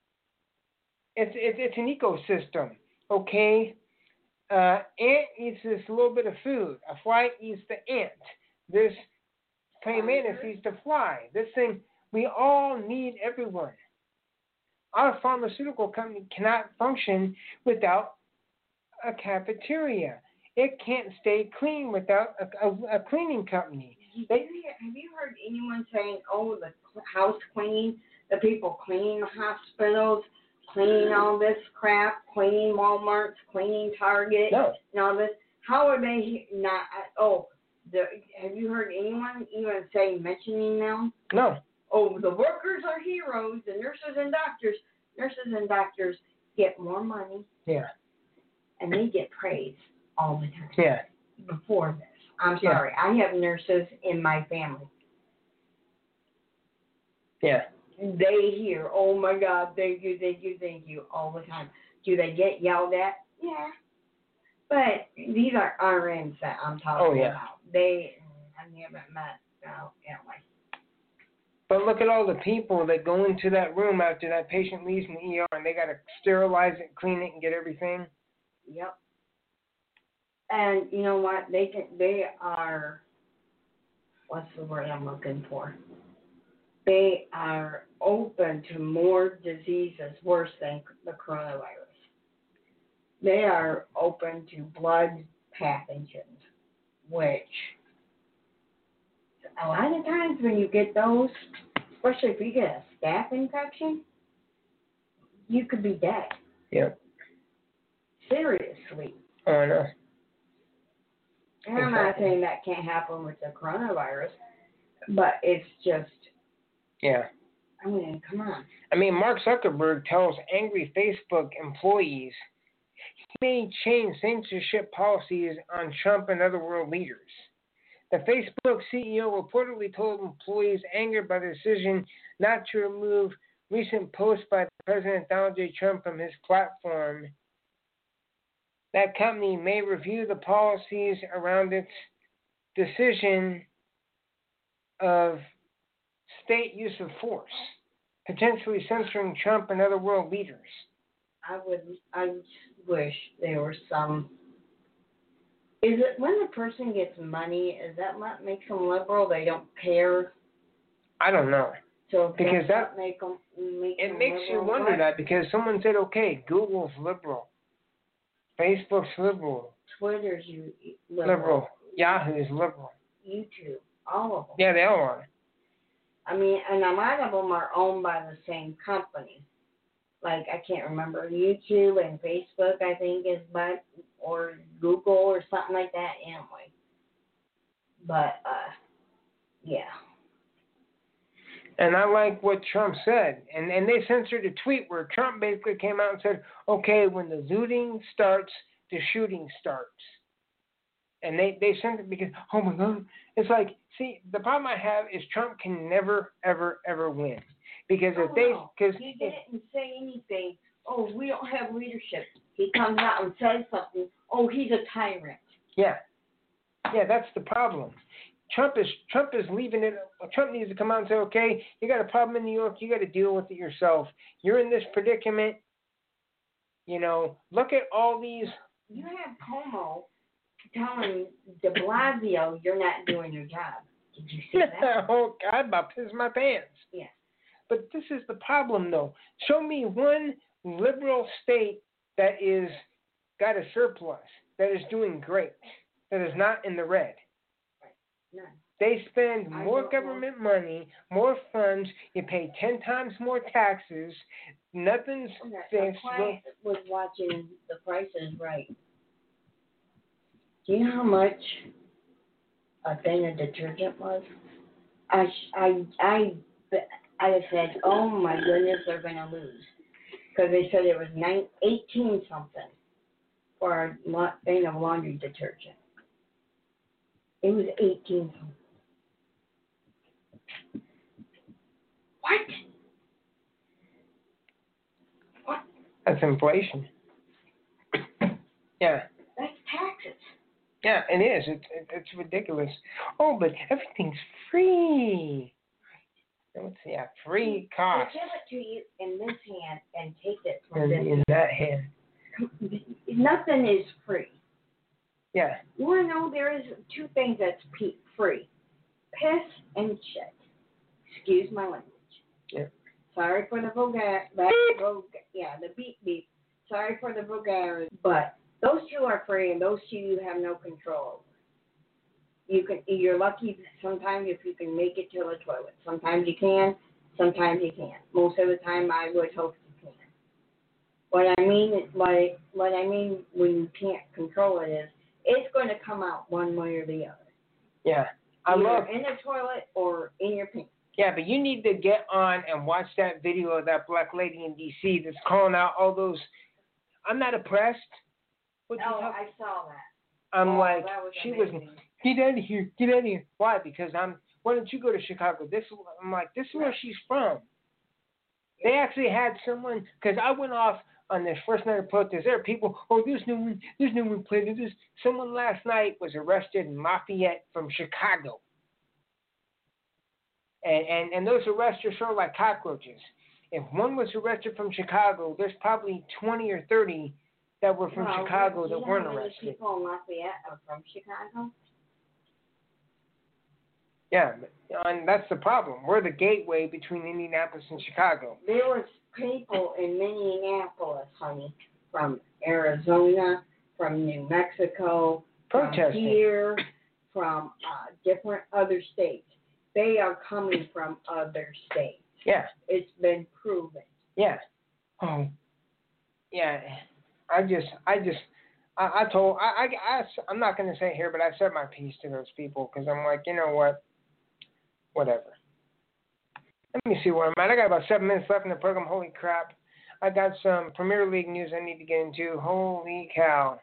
It's it's, it's an ecosystem, okay? Uh, ant eats this little bit of food. A fly eats the ant. This praying mantis eats the fly. This thing, we all need everyone. Our pharmaceutical company cannot function without a cafeteria. It can't stay clean without a, a, a cleaning company. They, have you heard anyone saying, oh, the house cleaning, the people cleaning the hospitals, cleaning all this crap, cleaning Walmarts, cleaning Target, no. and all this? How are they not, oh, the, have you heard anyone even say, mentioning them? No. Oh, the workers are heroes, the nurses and doctors. nurses and doctors get more money Yeah. and they get praise all the time. Yeah. Before this. I'm Yeah. sorry. I have nurses in my family. Yeah. They hear, oh my God, thank you, thank you, thank you, all the time. Do they get yelled at? Yeah. But these are R Ns that I'm talking Oh, yeah. about. They, I haven't met, no, anyway. But look at all the people that go into that room after that patient leaves from the E R and they got to sterilize it, clean it, and get everything. Yep. And you know what? They can, they are, what's the word I'm looking for? They are open to more diseases worse than the coronavirus. They are open to blood pathogens, which a lot of times when you get those, especially if you get a staph infection, you could be dead. Yep. Seriously. Oh, I know. And I'm not saying that can't happen with the coronavirus, but it's just, Yeah. I mean, come on. I mean, Mark Zuckerberg tells angry Facebook employees he may change censorship policies on Trump and other world leaders. The Facebook C E O reportedly told employees angered by the decision not to remove recent posts by President Donald J. Trump from his platform. That company may review the policies around its decision of state use of force, potentially censoring Trump and other world leaders. I would, I wish there was some. Is it when the person gets money? Is that what makes them liberal? They don't care. I don't know. So because that make them, make it them makes you liberal? wonder What? that because someone said, okay, Google's liberal, Facebook's liberal, Twitter's you liberal. liberal, Yahoo's liberal. YouTube, all of them. Yeah, they all are. I mean, and a lot of them are owned by the same company. Like, I can't remember, YouTube and Facebook, I think, is by, or Google or something like that, anyway. But, uh, yeah. And I like what Trump said. And, and they censored a tweet where Trump basically came out and said, okay, when the looting starts, the shooting starts. And they, they censored it because, oh my God. It's like, see, the problem I have is Trump can never, ever, ever win. Because if oh, they, no. because He didn't say anything, oh, we don't have leadership. He comes out and says something, oh, he's a tyrant. Yeah. Yeah, that's the problem. Trump is Trump is leaving it. Trump needs to come out and say, okay, you got a problem in New York, you got to deal with it yourself. You're in this predicament. You know, look at all these. You have Cuomo telling de Blasio you're not doing your job. Did you see that? Oh, God, about piss my pants. Yeah. But this is the problem, though. Show me one liberal state that is got a surplus, that is doing great, that is not in the red. None. They spend I more don't government money, more funds. You pay ten times more taxes. Nothing's Okay, fixed. a client was watching The Price is Right. Do you know how much a thing of detergent was? I, I, I, I said, oh my goodness, they're going to lose. Because they said it was nine, eighteen something for a thing of laundry detergent. It was eighteen something. What? What? That's inflation. Yeah. That's taxes. Yeah, it is. It's it, it's ridiculous. Oh, but everything's free. Let's see, yeah, free cost. They give it to you in this hand and take it from In, this in that hand. Nothing is free. Yeah. You want to know there is two things that's pe- free. Piss and shit. Excuse my language. Yeah. Sorry for the vulgar, that vulgar, yeah, the beep beep. Sorry for the vulgarity, but those two are free and those two you have no control over. You can, you're lucky sometimes if you can make it to the toilet. Sometimes you can, sometimes you can't. Most of the time I would hope you can. What I mean is, what, what I mean when you can't control it is, it's going to come out one way or the other. Yeah. I Either love in the toilet or in your pants. Yeah, but you need to get on and watch that video of that black lady in D C that's calling out all those. I'm not oppressed. What you Oh, talk- I saw that. I'm Oh, like, that was she amazing. was. Get out of here! Get out of here! Why? Because I'm. Why don't you go to Chicago? This. I'm like, this is where she's from. They actually had someone, because I went off on this first night of protest. There are people, oh, there's no one, there's no one playing this. Someone last night was arrested in Lafayette from Chicago. And, and, and those arrests are sort of like cockroaches. If one was arrested from Chicago, there's probably twenty or thirty that were from well, Chicago you that know weren't how many arrested. people in Lafayette are from Chicago? Yeah, and that's the problem. We're the gateway between Indianapolis and Chicago. There was people in Minneapolis, honey, from Arizona, from New Mexico, from Protesting. here, from uh, different other states. They are coming from other states. Yeah. It's been proven. Yeah. Oh. Yeah. I just, I just, I, I told, I, I, I, I'm not going to say it here, but I said my piece to those people because I'm like, you know what? Whatever. Let me see where I'm at. I got about seven minutes left in the program. Holy crap. I got some Premier League news I need to get into. Holy cow.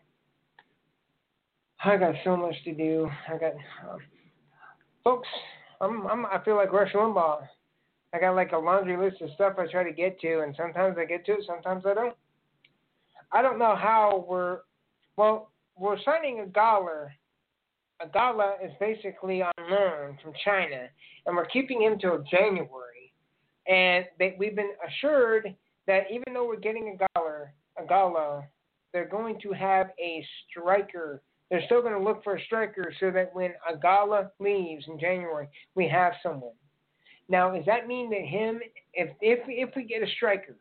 I got so much to do. I got, um, folks, I'm, I'm, I feel like Rush Limbaugh. I got like a laundry list of stuff I try to get to, and sometimes I get to it, sometimes I don't. I don't know how we're, well, we're signing a Gala. A Gala is basically on loan from China, and we're keeping him till January. And they, we've been assured that even though we're getting a Gala, a Gala, they're going to have a striker. They're still going to look for a striker so that when a Gala leaves in January, we have someone. Now, does that mean that him, if if if we get a striker,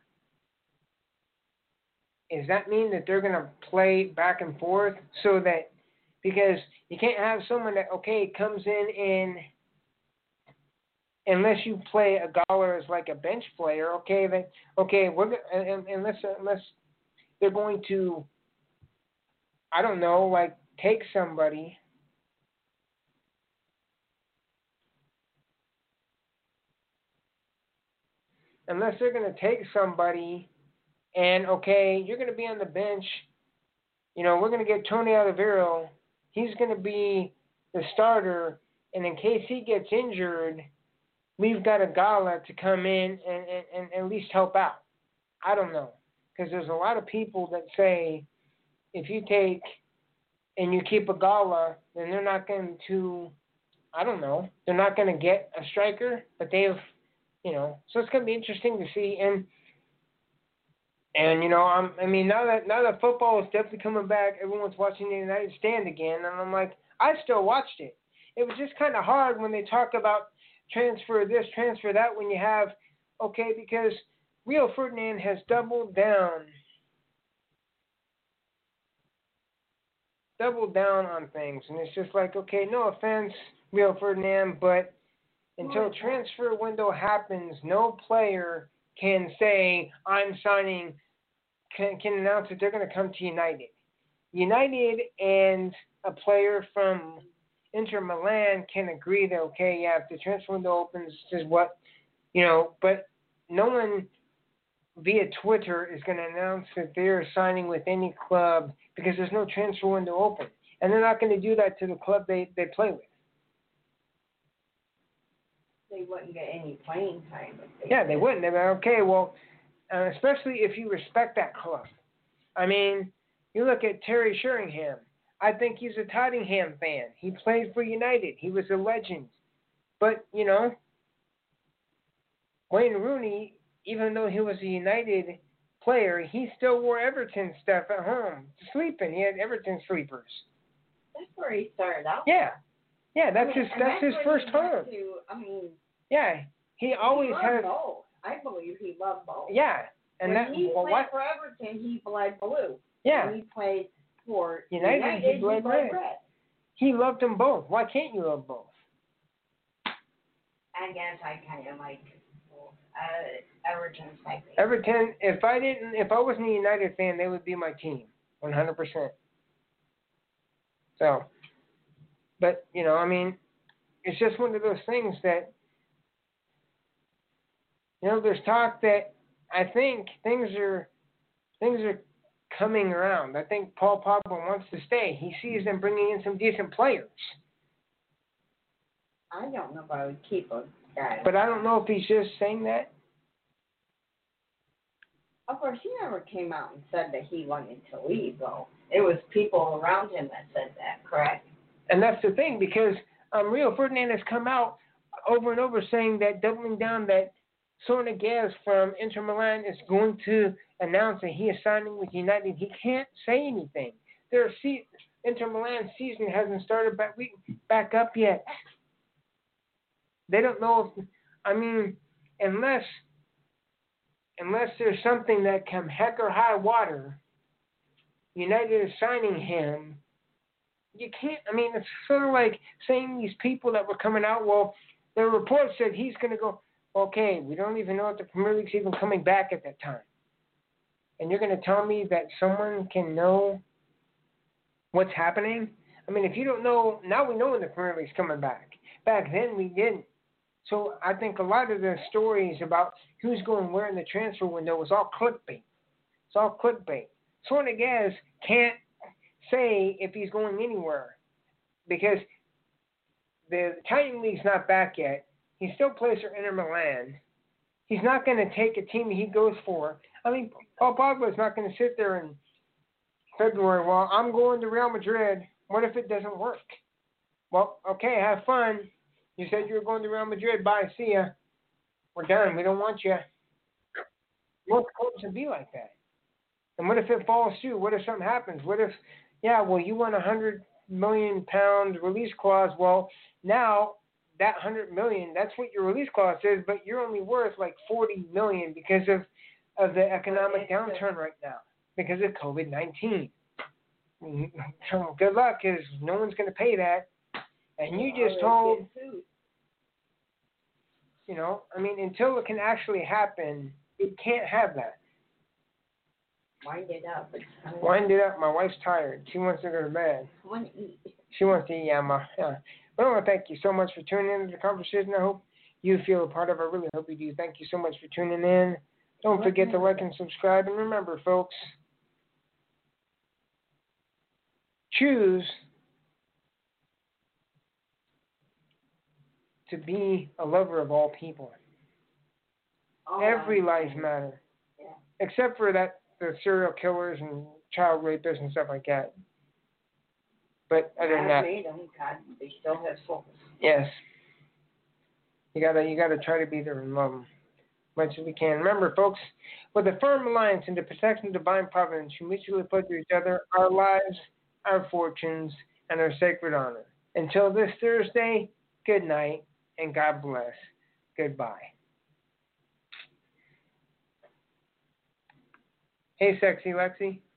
does that mean that they're going to play back and forth so that, because you can't have someone that, okay, comes in and unless you play a Gala as like a bench player, okay, then, okay, we're unless unless they're going to, I don't know, like take somebody. Unless they're going to take somebody and, okay, you're going to be on the bench. You know, we're going to get Tony Alderweireld. He's going to be the starter. And in case he gets injured, we've got a Gala to come in and, and, and at least help out. I don't know. Because there's a lot of people that say if you take and you keep a Gala, then they're not going to, I don't know, they're not going to get a striker, but they've, you know, so it's going to be interesting to see. And, and you know, I'm, I mean, now that now that football is definitely coming back, everyone's watching the United Stand again. And I'm like, I still watched it. It was just kind of hard when they talk about transfer this, transfer that, when you have, okay, because Rio Ferdinand has doubled down, doubled down on things. And it's just like, okay, no offense, Rio Ferdinand, but until transfer window happens, no player can say, I'm signing, can, can announce that they're going to come to United. United and a player from Inter Milan can agree that, okay, yeah, if the transfer window opens, this is what, you know, but no one via Twitter is going to announce that they're signing with any club because there's no transfer window open. And they're not going to do that to the club they, they play with. They wouldn't get any playing time. If they Yeah, they did. wouldn't. They'd be like, okay, well, uh, especially if you respect that club. I mean, you look at Terry Sheringham. I think he's a Tottenham fan. He played for United. He was a legend. But, you know, Wayne Rooney, even though he was a United player, he still wore Everton stuff at home, sleeping. He had Everton sleepers. That's where he started out. Yeah. Yeah, that's I mean, his and that's his what first he went home. To, I mean, Yeah. He always he loved had both. I believe he loved both. Yeah. And when that he well, played what for Everton, he bled blue. Yeah. When he played for United, United, he he bled bled red. red. He loved them both. Why can't you love both? I guess I kind of like uh, Everton's type. Everton, if I didn't, if I wasn't a United fan, they would be my team, one hundred percent. So, but, you know, I mean, it's just one of those things that You know, there's talk that I think things are things are coming around. I think Paul Pogba wants to stay. He sees them bringing in some decent players. I don't know if I would keep a guy. But I don't know if he's just saying that. Of course, he never came out and said that he wanted to leave, though. It was people around him that said that, correct? And that's the thing, because um, Rio Ferdinand has come out over and over saying that, doubling down that Sornoguez from Inter Milan is going to announce that he is signing with United. He can't say anything. Their se- Inter Milan season hasn't started back, back up yet. They don't know if, I mean, unless unless there's something that come heck or high water, United is signing him. You can't, I mean, it's sort of like saying these people that were coming out, well, the report said he's going to go, okay, we don't even know if the Premier League's even coming back at that time. And you're going to tell me that someone can know what's happening? I mean, if you don't know, now we know when the Premier League's coming back. Back then, we didn't. So I think a lot of the stories about who's going where in the transfer window was all clickbait. It's all clickbait. Sornoguez can't say if he's going anywhere because the Italian League's not back yet. He still plays for Inter Milan. He's not going to take a team he goes for. I mean, Paul Pogba's not going to sit there in February, well, I'm going to Real Madrid. What if it doesn't work? Well, okay, have fun. You said you were going to Real Madrid. Bye, see ya. We're done. We don't want you. Most clubs would be like that. And what if it falls through? What if something happens? What if, yeah, well, you want a hundred million pound release clause. Well, now that hundred million, that's what your release clause is, but you're only worth like forty million because of of the economic downturn right now because of COVID nineteen. So good luck, because no one's going to pay that. And you just told, you know, I mean, until it can actually happen, it can't have that. Wind it up. Wind it up. My wife's tired. She wants to go to bed. I want to eat. She wants to eat, yeah, ma. Yeah. But I want to thank you so much for tuning in to the conversation. I hope you feel a part of it. I really hope you do. Thank you so much for tuning in. Don't forget to like and subscribe. And remember, folks, choose to be a lover of all people. Oh, Every life matters. Yeah. Except for that the serial killers and child rapists and stuff like that. But other than that, made them, God, they still have souls. yes, you gotta you gotta try to be there and love them as much as we can. Remember, folks, with a firm alliance in the protection of divine providence, we mutually put to each other our lives, our fortunes, and our sacred honor. Until this Thursday, good night and God bless. Goodbye. Hey, sexy Lexi.